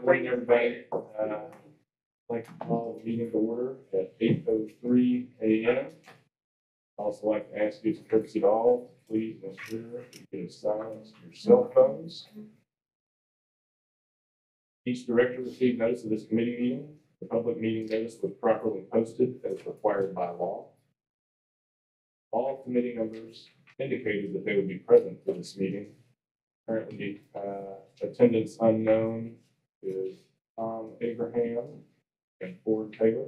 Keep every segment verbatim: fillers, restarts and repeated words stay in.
morning, everybody. Uh, I'd like to call the meeting to order at eight oh three a m Also like to ask you as a courtesy to all, please ensure you get silence your cell phones. Each director received notice of this committee meeting. The public meeting notice was properly posted as required by law. All committee members indicated that they would be present for this meeting. Currently, uh, attendance unknown is Tom Abraham and Ford Taylor.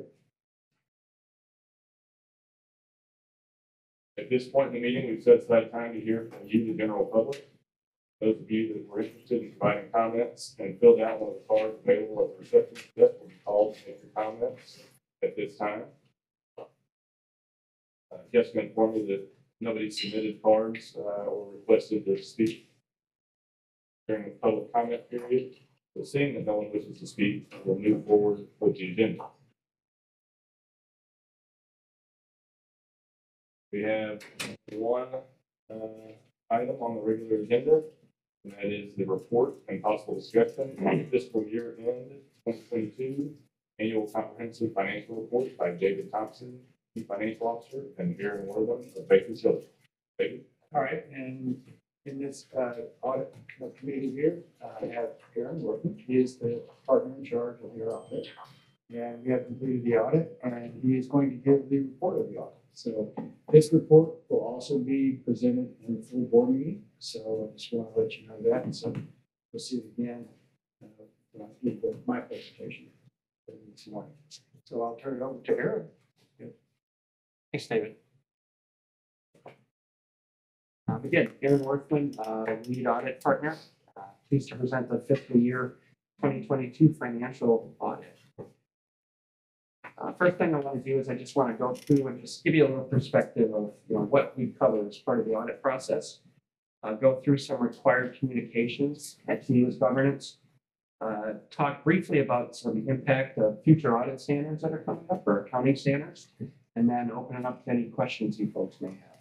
At this point in the meeting, we've set aside time to hear from you, the general public. Those of you that were interested in providing comments and filled out one of the cards available at the reception desk will be called to make your comments at this time. Uh, Jessica informed me that nobody submitted cards uh, or requested to speak during the public comment period. So seeing that no one wishes to speak, we'll move forward with the agenda. We have one uh, item on the regular agenda, and that is the report and possible discussion on the fiscal year end twenty twenty-two annual comprehensive financial report by David Thompson, Chief Financial Officer, and Aaron Wortham of Baker Tilly. David. All right, and in this uh, audit committee here, uh, I have Aaron Wortham. He is the partner in charge of your audit. And we have completed the audit, and he is going to give the report of the audit. So this report will also be presented in the full board meeting. So I just want to let you know that. And so we'll see it again uh, when I give the- my presentation this morning. So I'll turn it over to Aaron. Thanks, David. Um, again, Aaron Worthman, uh, lead audit partner. Uh, pleased to present the fiscal year twenty twenty-two financial audit. Uh, first thing I want to do is I just want to go through and just give you a little perspective of you know, what we cover as part of the audit process. Uh, go through some required communications at T U's governance. Uh, talk briefly about some impact of future audit standards that are coming up or accounting standards, and then open it up to any questions you folks may have.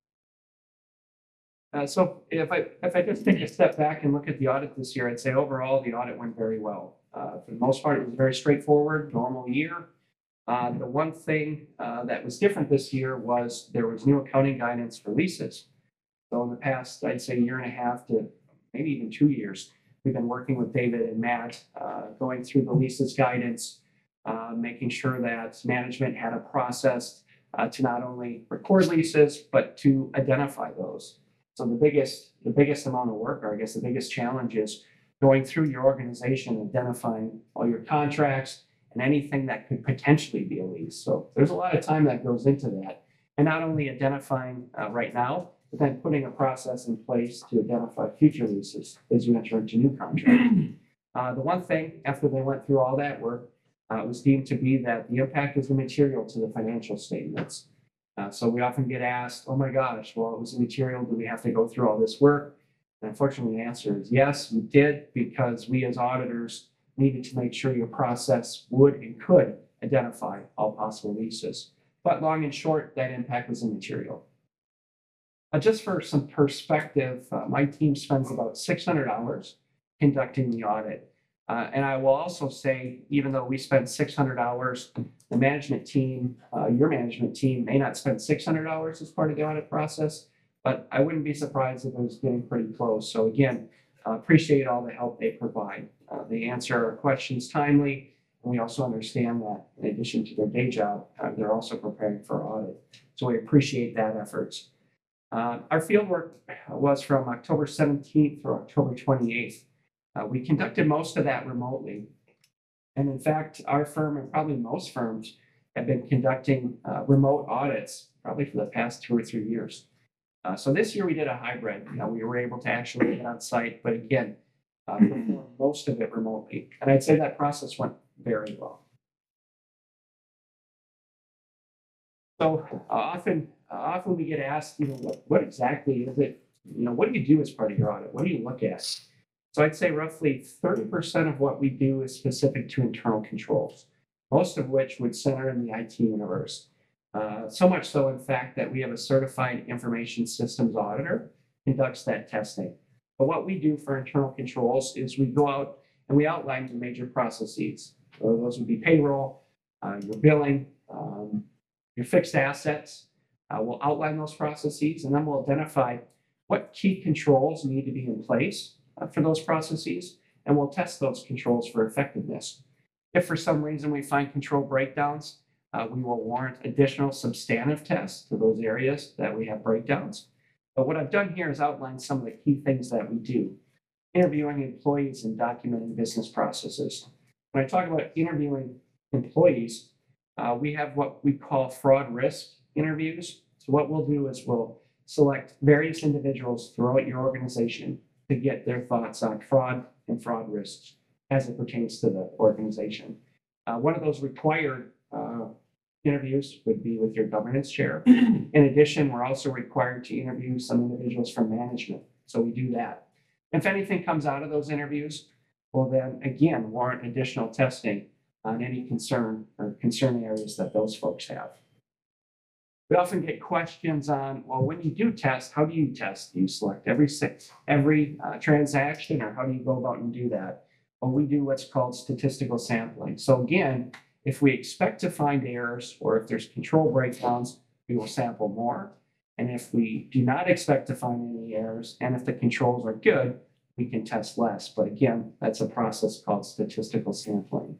Uh, so if I if I just take a step back and look at the audit this year, I'd say overall the audit went very well. Uh, for the most part, it was very straightforward, normal year. Uh, the one thing uh, that was different this year was there was new accounting guidance for leases. So in the past, I'd say year and a half to maybe even two years, we've been working with David and Matt, uh, going through the leases guidance, uh, making sure that management had a process uh, to not only record leases, but to identify those. So the biggest, the biggest amount of work, or I guess the biggest challenge is going through your organization, identifying all your contracts and anything that could potentially be a lease. So there's a lot of time that goes into that. And not only identifying uh, right now, but then putting a process in place to identify future leases as you enter into new contracts. Uh, the one thing, after they went through all that work, uh, was deemed to be that the impact was immaterial to the financial statements. Uh, so we often get asked, oh my gosh, well, it was immaterial. Do we have to go through all this work? And unfortunately, the answer is yes, we did, because we as auditors needed to make sure your process would and could identify all possible leases. But long and short, that impact was immaterial. Uh, just for some perspective, uh, my team spends about six hundred hours conducting the audit. Uh, and I will also say, even though we spend six hundred hours, the management team, uh, your management team may not spend six hundred hours as part of the audit process, but I wouldn't be surprised if it was getting pretty close. So again, uh, appreciate all the help they provide. Uh, they answer our questions timely, and we also understand that in addition to their day job, uh, they're also preparing for audit. So we appreciate that efforts. Uh, our field work was from October seventeenth through October twenty-eighth. Uh, we conducted most of that remotely. And in fact, our firm and probably most firms have been conducting uh, remote audits probably for the past two or three years. Uh, so this year we did a hybrid. You know, we were able to actually get on site, but again, uh, perform most of it remotely. And I'd say that process went very well. So uh, often, uh, often we get asked, you know, what, what exactly is it? You know, what do you do as part of your audit? What do you look at? So I'd say roughly thirty percent of what we do is specific to internal controls, most of which would center in the I T universe. Uh, so much so, in fact, that we have a certified information systems auditor conducts that testing. But what we do for internal controls is we go out And we outline the major processes. So those would be payroll, uh, your billing, um, your fixed assets. Uh, we'll outline those processes, and then we'll identify what key controls need to be in place uh, for those processes, and we'll test those controls for effectiveness. If for some reason we find control breakdowns, uh, we will warrant additional substantive tests to those areas that we have breakdowns. But what I've done here is outline some of the key things that we do. Interviewing employees and documenting business processes. When I talk about interviewing employees, uh, we have what we call fraud risk interviews. So what we'll do is we'll select various individuals throughout your organization to get their thoughts on fraud and fraud risks as it pertains to the organization. Uh, one of those required uh, interviews would be with your governance chair. In addition, we're also required to interview some individuals from management. So we do that. If anything comes out of those interviews, we'll then again warrant additional testing on any concern or concern areas that those folks have. We often get questions on, well, when you do test, how do you test? Do you select every six, every uh, transaction, or how do you go about and do that? Well, we do what's called statistical sampling. So again, if we expect to find errors or if there's control breakdowns, we will sample more. And if we do not expect to find any errors, and if the controls are good, we can test less. But again, that's a process called statistical sampling.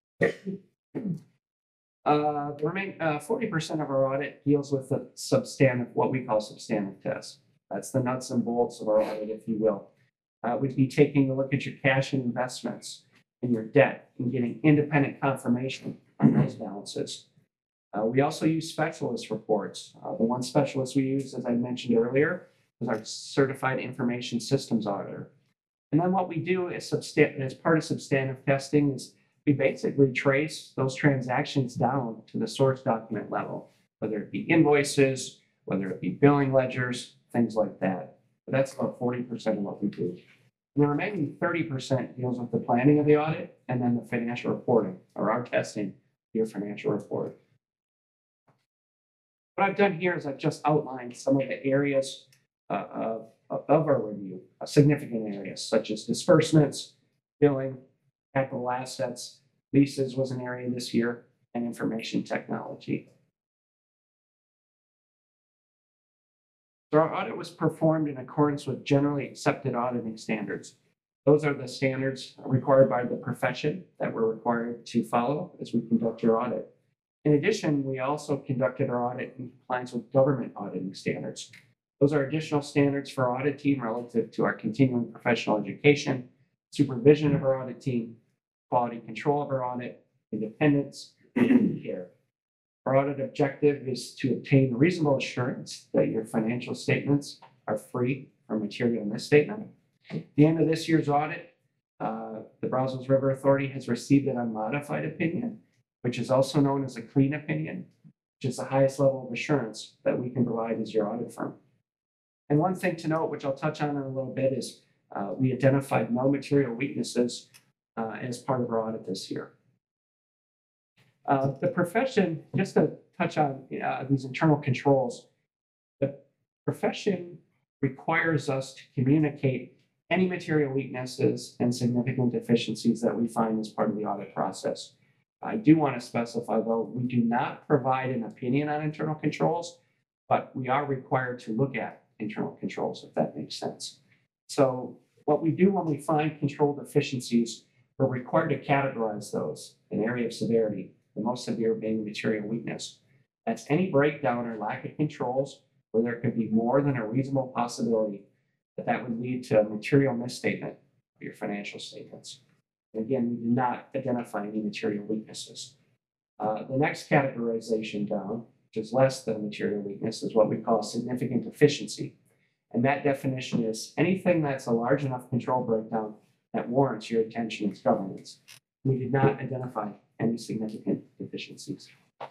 Uh, the remaining uh, forty percent of our audit deals with the substantive, what we call substantive tests. That's the nuts and bolts of our audit, if you will. Uh, we'd be taking a look at your cash and investments and your debt and getting independent confirmation on those balances. Uh, we also use specialist reports. Uh, the one specialist we use, as I mentioned earlier, is our certified information systems auditor. And then what we do is substan- as part of substantive testing is we basically trace those transactions down to the source document level, whether it be invoices, whether it be billing ledgers, things like that. But that's about forty percent of what we do. And the remaining thirty percent deals with the planning of the audit and then the financial reporting, or our testing, your financial report. What I've done here is I've just outlined some of the areas uh, of, of our review, uh, significant areas such as disbursements, billing, capital assets, leases was an area this year, and information technology. So our audit was performed in accordance with generally accepted auditing standards. Those are the standards required by the profession that we're required to follow as we conduct your audit. In addition, we also conducted our audit in compliance with government auditing standards. Those are additional standards for our audit team relative to our continuing professional education, supervision of our audit team, quality control of our audit, independence, and care. Our audit objective is to obtain reasonable assurance that your financial statements are free from material misstatement. At the end of this year's audit, uh, the Brazos River Authority has received an unmodified opinion, which is also known as a clean opinion, which is the highest level of assurance that we can provide as your audit firm. And one thing to note, which I'll touch on in a little bit, is uh, we identified no material weaknesses uh, as part of our audit this year. Uh, the profession, just to touch on uh, these internal controls, the profession requires us to communicate any material weaknesses and significant deficiencies that we find as part of the audit process. I do want to specify, though, we do not provide an opinion on internal controls, but we are required to look at internal controls, if that makes sense. So what we do when we find control deficiencies, we're required to categorize those in area of severity, the most severe being material weakness. That's any breakdown or lack of controls where there could be more than a reasonable possibility that that would lead to a material misstatement of your financial statements. And again, we do not identify any material weaknesses. Uh, the next categorization down, which is less than a material weakness, is what we call significant deficiency. And that definition is anything that's a large enough control breakdown that warrants your attention and governance. We did not identify any significant deficiencies.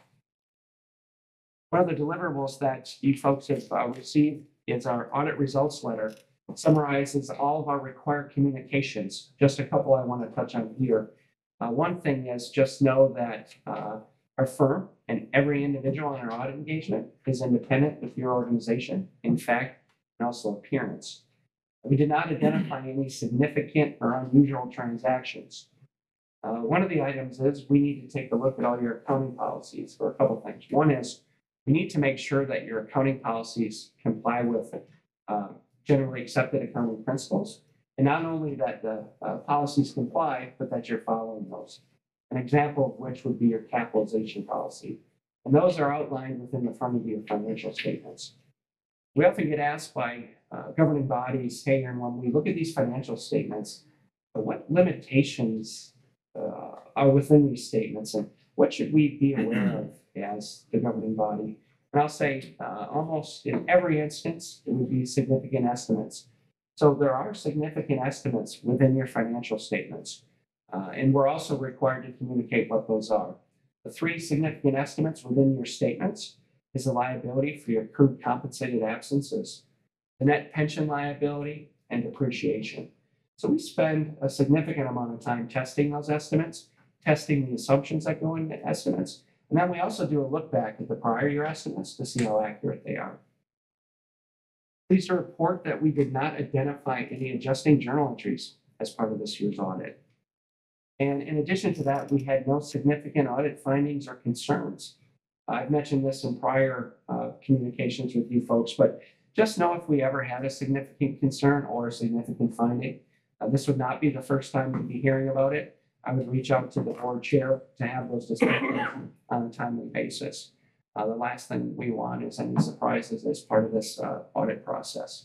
One of the deliverables that you folks have uh, received is our audit results letter. It summarizes all of our required communications. Just a couple I want to touch on here. Uh, one thing is just know that uh, our firm and every individual in our audit engagement is independent with your organization, in fact, and also appearance. We did not identify any significant or unusual transactions. Uh, one of the items is we need to take a look at all your accounting policies for a couple things. One is we need to make sure that your accounting policies comply with uh, generally accepted accounting principles. And not only that the uh, policies comply, but that you're following those. An example of which would be your capitalization policy. And those are outlined within the front of your financial statements. We often get asked by uh, governing bodies, hey, and when we look at these financial statements, uh, what limitations uh, are within these statements and what should we be aware of as the governing body? And I'll say uh, almost in every instance, it would be significant estimates. So there are significant estimates within your financial statements. Uh, and we're also required to communicate what those are. The three significant estimates within your statements is the liability for your accrued compensated absences, the net pension liability, and depreciation. So we spend a significant amount of time testing those estimates, testing the assumptions that go into estimates, and then we also do a look back at the prior year estimates to see how accurate they are. Pleased to report that we did not identify any adjusting journal entries as part of this year's audit. And in addition to that, we had no significant audit findings or concerns. I've mentioned this in prior uh, communications with you folks, but just know if we ever had a significant concern or a significant finding, uh, this would not be the first time we'd be hearing about it. I would reach out to the board chair to have those discussions on a timely basis. Uh, the last thing we want is any surprises as part of this uh, audit process.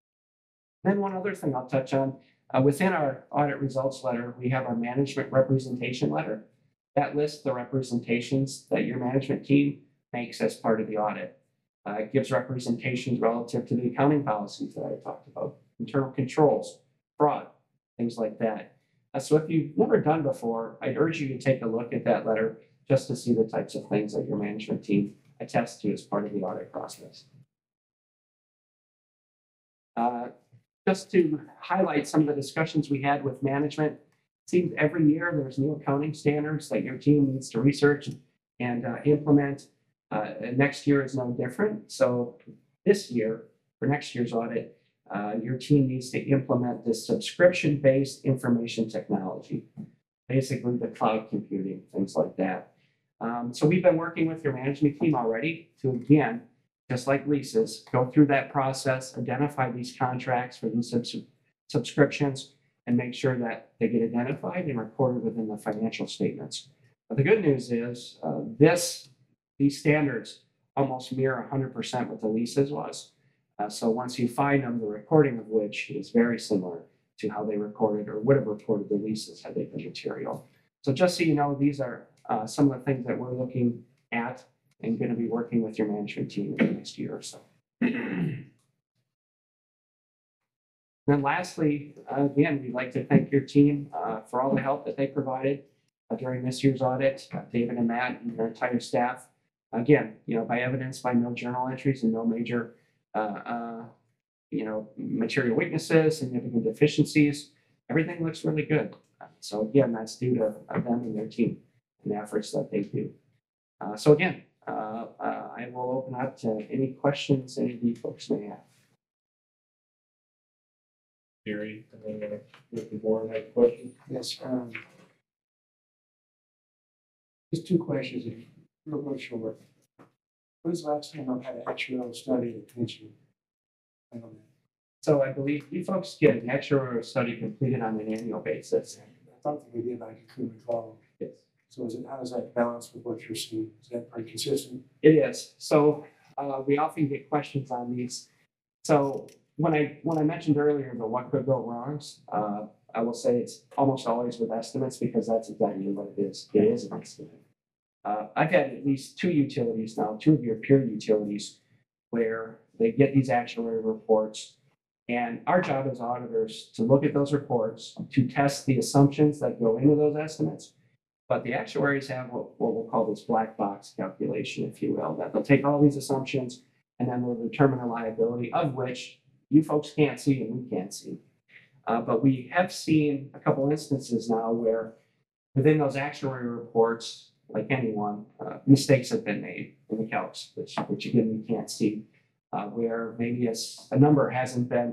Then one other thing I'll touch on. Uh, within our audit results letter, we have our management representation letter. That lists the representations that your management team makes as part of the audit. Uh, it gives representations relative to the accounting policies that I talked about, internal controls, fraud, things like that. Uh, so if you've never done before, I'd urge you to take a look at that letter just to see the types of things that your management team attests to as part of the audit process. Uh, Just to highlight some of the discussions we had with management, it seems every year there's new accounting standards that your team needs to research and uh, implement. Uh, and next year is no different. So this year, for next year's audit, uh, your team needs to implement this subscription-based information technology, basically the cloud computing, things like that. Um, so we've been working with your management team already to, again, just like leases, go through that process, identify these contracts for these subs subscriptions, and make sure that they get identified and recorded within the financial statements. But the good news is uh, this, these standards almost mirror one hundred percent what the leases was. Uh, so once you find them, the recording of which is very similar to how they recorded or would have recorded the leases had they been material. So just so you know, these are uh, some of the things that we're looking at and going to be working with your management team in the next year or so. Then lastly, uh, again, we'd like to thank your team uh, for all the help that they provided uh, during this year's audit, uh, David and Matt and their entire staff. Again, you know, by evidence, by no journal entries and no major, uh, uh, you know, material weaknesses, significant deficiencies, everything looks really good. So again, that's due to uh, them and their team and the efforts that they do. Uh, so again, uh, uh, I will open up to any questions any of you folks may have. Gary, and then uh, Mister Warren had a question. Yes, um, just two questions, if you're real short. When's the last time I've had an actual study of pension? I don't know. So I believe you folks get an actuarial study completed on an annual basis. I thought that we did, but I couldn't recall. Yes. So is it, how does that balance with what you're seeing? Is that pretty consistent? It is. So uh, we often get questions on these. So when I when I mentioned earlier the what could go wrongs, uh, I will say it's almost always with estimates because that's exactly what it is. It is an estimate. Uh, I've had at least two utilities now, two of your peer utilities, where they get these actuarial reports. And our job as auditors to look at those reports, to test the assumptions that go into those estimates. But the actuaries have what, what we'll call this black box calculation, if you will, that they'll take all these assumptions and then they'll determine a liability of which you folks can't see and we can't see. Uh, but we have seen a couple instances now where within those actuary reports, like anyone, uh, mistakes have been made in the calcs, which, which again, we can't see, uh, where maybe a, a number hasn't been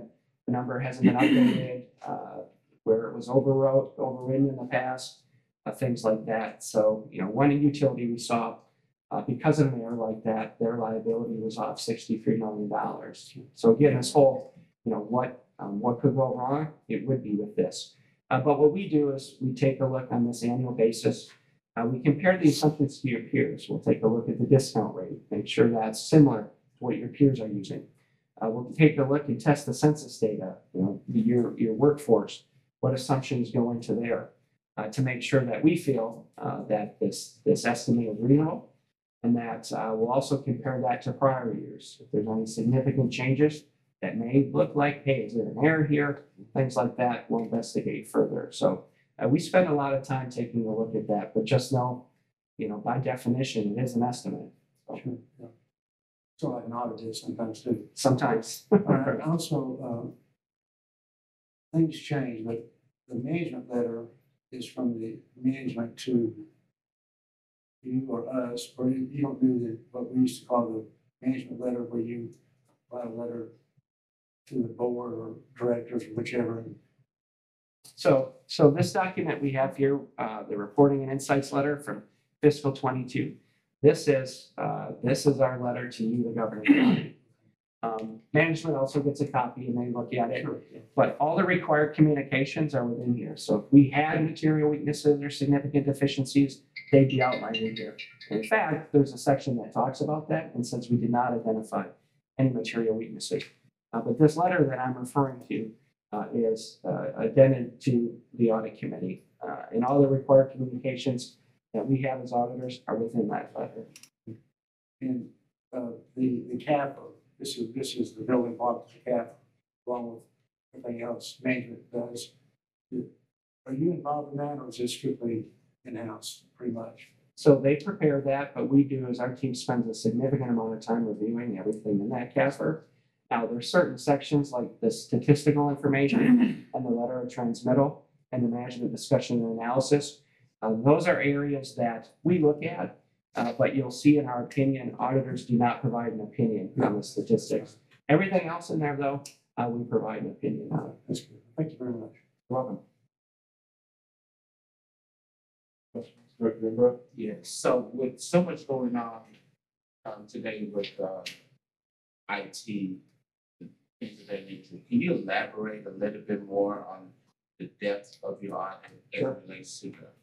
the number hasn't been updated, uh, where it was overwrote, overridden in the past, uh, things like that. So, you know, one utility we saw, uh, because of an error like that, their liability was off sixty-three million dollars. So again, this whole, you know, what, um, what could go wrong? It would be with this. Uh, but what we do is we take a look on this annual basis. Uh, we compare the assumptions to your peers. We'll take a look at the discount rate, make sure that's similar to what your peers are using. Uh, we'll take a look and test the census data, you know, your, your workforce, what assumptions go into there, uh, to make sure that we feel uh, that this, this estimate is reasonable. And that uh, we'll also compare that to prior years. If there's any significant changes that may look like, hey, is there an error here? Things like that, we'll investigate further. So uh, we spend a lot of time taking a look at that, but just know, you know, by definition, it is an estimate. So Sure, yeah. So like an audit is sometimes too. sometimes. All right, also, um, things change, but the management letter is from the management to you or us, or you, you don't do the, what we used to call the management letter, where you write a letter to the board or directors, or whichever. So, so this document we have here, uh, the reporting and insights letter from fiscal twenty-two. This is, uh, this is our letter to you, the governing body. Um, management also gets a copy and they look at it, but all the required communications are within here. So if we had material weaknesses or significant deficiencies, they'd be outlined in here. In fact, there's a section that talks about that and says we did not identify any material weaknesses. Uh, but this letter that I'm referring to uh, is uh, addended to the audit committee. Uh, and all the required communications that we have as auditors are within that letter. And, uh, the, the C A F R, this is, this is the building block of the C A F R, along with everything else management does. Are you involved in that, or is this strictly in-house, pretty much? So they prepare that, but we do is our team spends a significant amount of time reviewing everything in that C A F R. Now, there's certain sections like the statistical information and the letter of transmittal and the management discussion and analysis. Uh, those are areas that we look at, uh, but you'll see in our opinion, auditors do not provide an opinion on the statistics. Everything else in there, though, uh, we provide an opinion on. That's good. Thank you very much. You're welcome. Director Imbro? Yes, so with so much going on um today with uh I T, and things of that nature, can you elaborate a little bit more on the depth of your audit as Sure. it relates to the?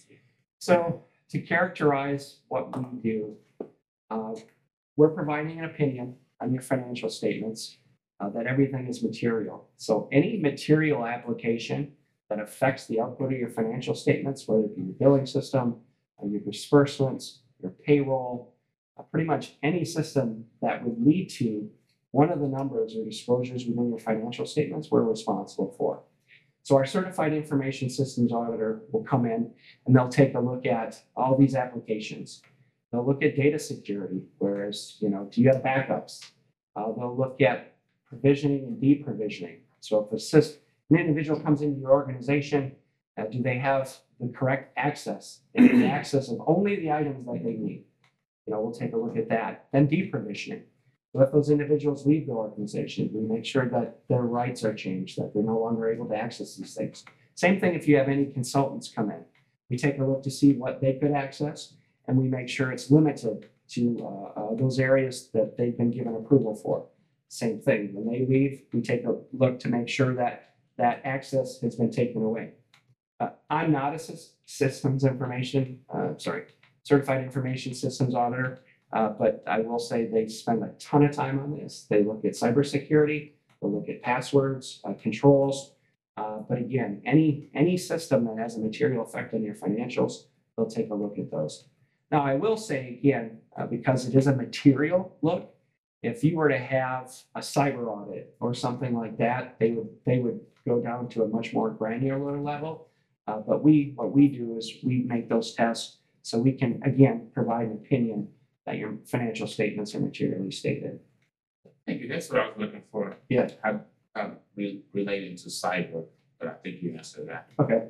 So to characterize what we do, uh, we're providing an opinion on your financial statements, uh, that everything is material. So any material application that affects the output of your financial statements, whether it be your billing system, or your disbursements, your payroll, uh, pretty much any system that would lead to one of the numbers or disclosures within your financial statements, we're responsible for. So our certified information systems auditor will come in and they'll take a look at all these applications. They'll look at data security, whereas, you know, do you have backups? Uh, they'll look at provisioning and deprovisioning. So if a system, an individual comes into your organization, uh, do they have the correct access? They have access of only the items that they need. You know, we'll take a look at that. Then deprovisioning. So if those individuals leave the organization, we make sure that their rights are changed, that they're no longer able to access these things. Same thing if you have any consultants come in. We take a look to see what they could access, and we make sure it's limited to uh, uh, those areas that they've been given approval for. Same thing, when they leave, we take a look to make sure that that access has been taken away. Uh, I'm not a sys- systems information, uh, sorry, certified information systems auditor. Uh, but I will say they spend a ton of time on this. They look at cybersecurity, they look at passwords, uh, controls. Uh, but again, any any system that has a material effect on your financials, they'll take a look at those. Now, I will say again, uh, because it is a material look, if you were to have a cyber audit or something like that, they would they would go down to a much more granular level. Uh, but we what we do is we make those tests so we can again provide an opinion that your financial statements are materially stated. Thank you, that's what I was looking for. Yeah. How, um, re- relating to cyber, but I think you answered that. Okay.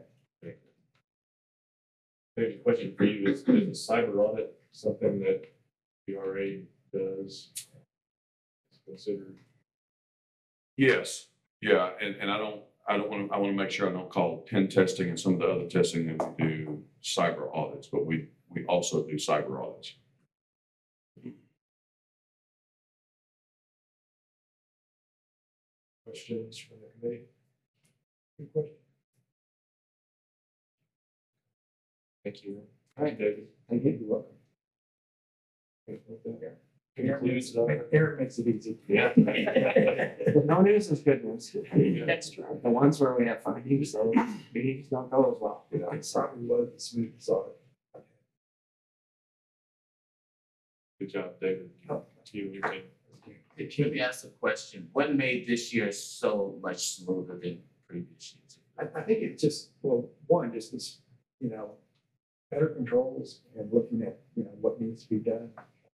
Maybe a question for you is, is a cyber audit something that the R A does? It's considered, Yes, Yeah, and, and I don't, I don't want to, I want to make sure I don't call pen testing and some of the other testing that we do cyber audits, but we, we also do cyber audits. Questions from the committee? Good question. Thank you. All right, David. Thank you. You're welcome. Concludes, uh, Eric makes it easy. yeah. No news is good news. That's true. The ones where we have findings, so meetings don't go as well. You know, it's probably was the smoothest audit. Good job, David. You and your team. Let me ask a question. What made this year so much smoother than previous years? I, I think it just, well, one, just this, you know, better controls and looking at, you know, what needs to be done.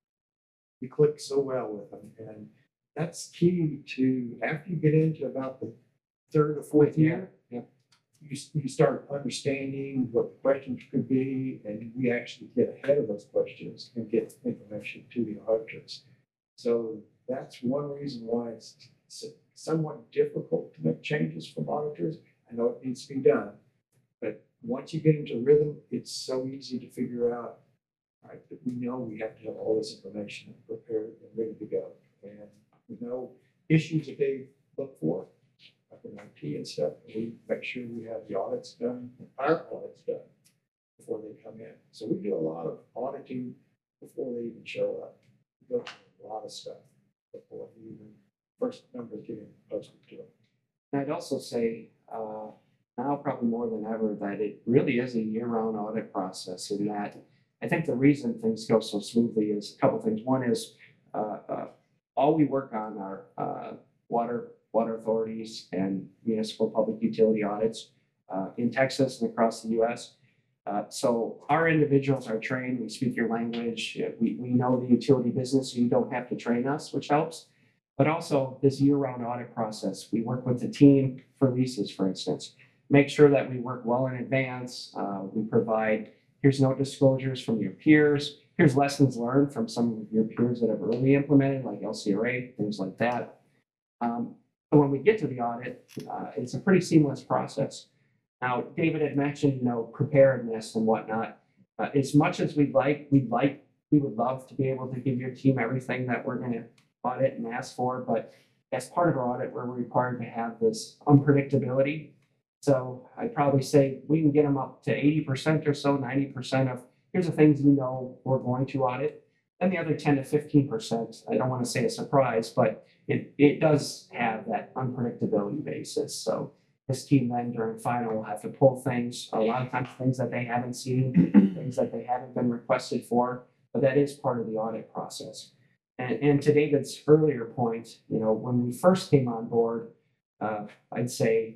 We click so well with them, and that's key to, after you get into about the third or fourth year, Yeah. you, you start understanding what the questions could be, and we actually get ahead of those questions and get information to the auditors. So that's one reason why it's somewhat difficult to make changes from auditors. I know it needs to be done, but once you get into rhythm, it's so easy to figure out, right, that we know we have to have all this information prepared and ready to go. And we know issues that they look for, like in I T and stuff, and we make sure we have the audits done, our audits done before they come in. So we do a lot of auditing before they even show up. We go through a lot of stuff before we even first numbers get posted to them. And I'd also say, uh, now probably more than ever, that it really is a year-round audit process in that I think the reason things go so smoothly is a couple things. One is, uh, uh, all we work on are, uh, water, water authorities and municipal public utility audits, uh, in Texas and across the U S. Uh, so our individuals are trained, we speak your language, uh, we, we know the utility business, so you don't have to train us, which helps. But also this year-round audit process, we work with the team for leases, for instance. Make sure that we work well in advance. Uh, we provide, here's no disclosures from your peers. Here's lessons learned from some of your peers that have already implemented, like L C R A, things like that. Um, but when we get to the audit, uh, it's a pretty seamless process. Now, David had mentioned, you know, preparedness and whatnot. Uh, as much as we'd like, we'd like, we would love to be able to give your team everything that we're going to audit and ask for, but as part of our audit, we're required to have this unpredictability. So I'd probably say we can get them up to eighty percent or so, ninety percent of here's the things you know we're going to audit. And the other ten to fifteen percent, I don't want to say a surprise, but it, it does have that unpredictability basis. So this team then during final will have to pull things, a lot of times things that they haven't seen, things that they haven't been requested for, but that is part of the audit process. And, and to David's earlier point, you know, when we first came on board, uh, I'd say,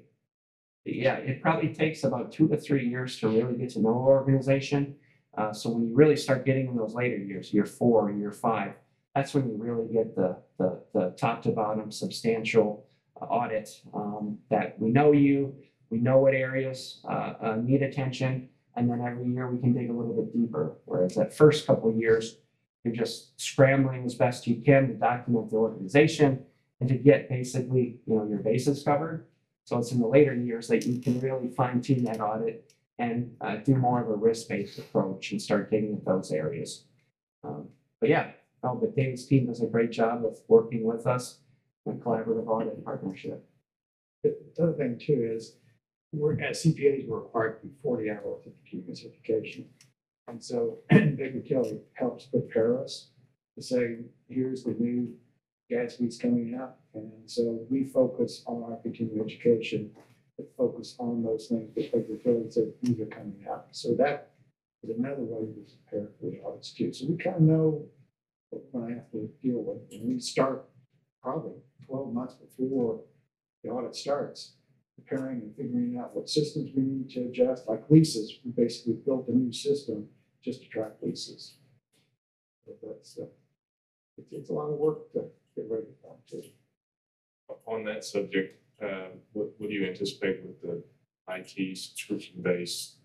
yeah, it probably takes about two to three years to really get to know our organization. Uh, so when you really start getting in those later years, year four, year five, that's when you really get the, the, the top to bottom substantial uh, audit um, that we know you, we know what areas uh, uh, need attention, and then every year we can dig a little bit deeper. Whereas that first couple of years, you're just scrambling as best you can to document the organization and to get basically, you know, your bases covered. So it's in the later years that you can really fine tune that audit and uh, do more of a risk-based approach and start getting at those areas. Um, but yeah, no, but David's team does a great job of working with us in a collaborative audit partnership. The the other thing too is, we're, as C P As, we're required to be forty hours of continuing certification. And so Baker Tilly helps prepare us to say, here's the new Gatsby's coming out. And so we focus on our continuing education, but focus on those things that Baker Tilly said, these are coming out. So that is another way to prepare for the audits too. So we kind of know what we're going to have to deal with. And we start probably twelve months before the audit starts, preparing and figuring out what systems we need to adjust, like leases. We basically built a new system just to track leases. So that's, uh, it's, it's a lot of work to get ready for too. On that subject, uh, what, what do you anticipate with the I T subscription-based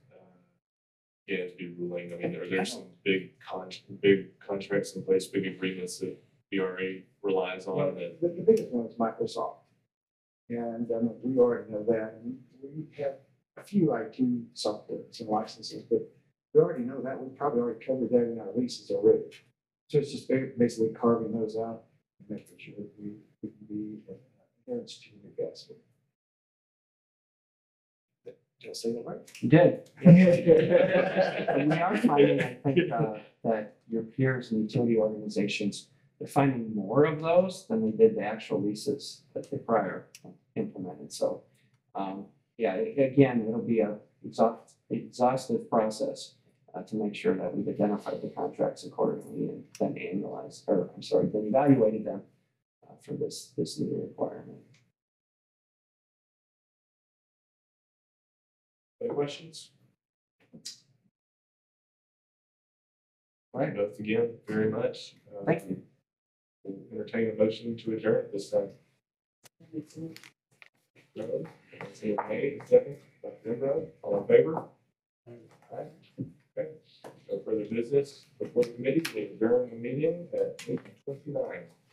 uh, Gatsby ruling? I mean, are there some big con, big contracts in place, big agreements that B R A relies on Well, that? the, the biggest one is Microsoft. And um, we already know that. And we have a few I T softwares and licenses, but we already know that. We probably already covered that in our leases already. So it's just ba- basically carving those out and making sure that we, we can be adherence to the gas. Did I say that right? You did. And we are finding, I think, uh, that your peers and utility organizations, they're finding more of those than they did the actual leases that they prior implemented. So, um, yeah, a- again, it'll be a exhaust, exhaustive process uh, to make sure that we've identified the contracts accordingly and then annualized, or I'm sorry, then evaluated them uh, for this, this new requirement. Any questions? All right, both again, very much. Uh, Thank you. Entertain a motion to adjourn at this time. Joe, say okay, second, Doctor Enbro, all in favor? Aye. Okay, no further business before the committee, we adjourn the meeting at eight twenty-nine.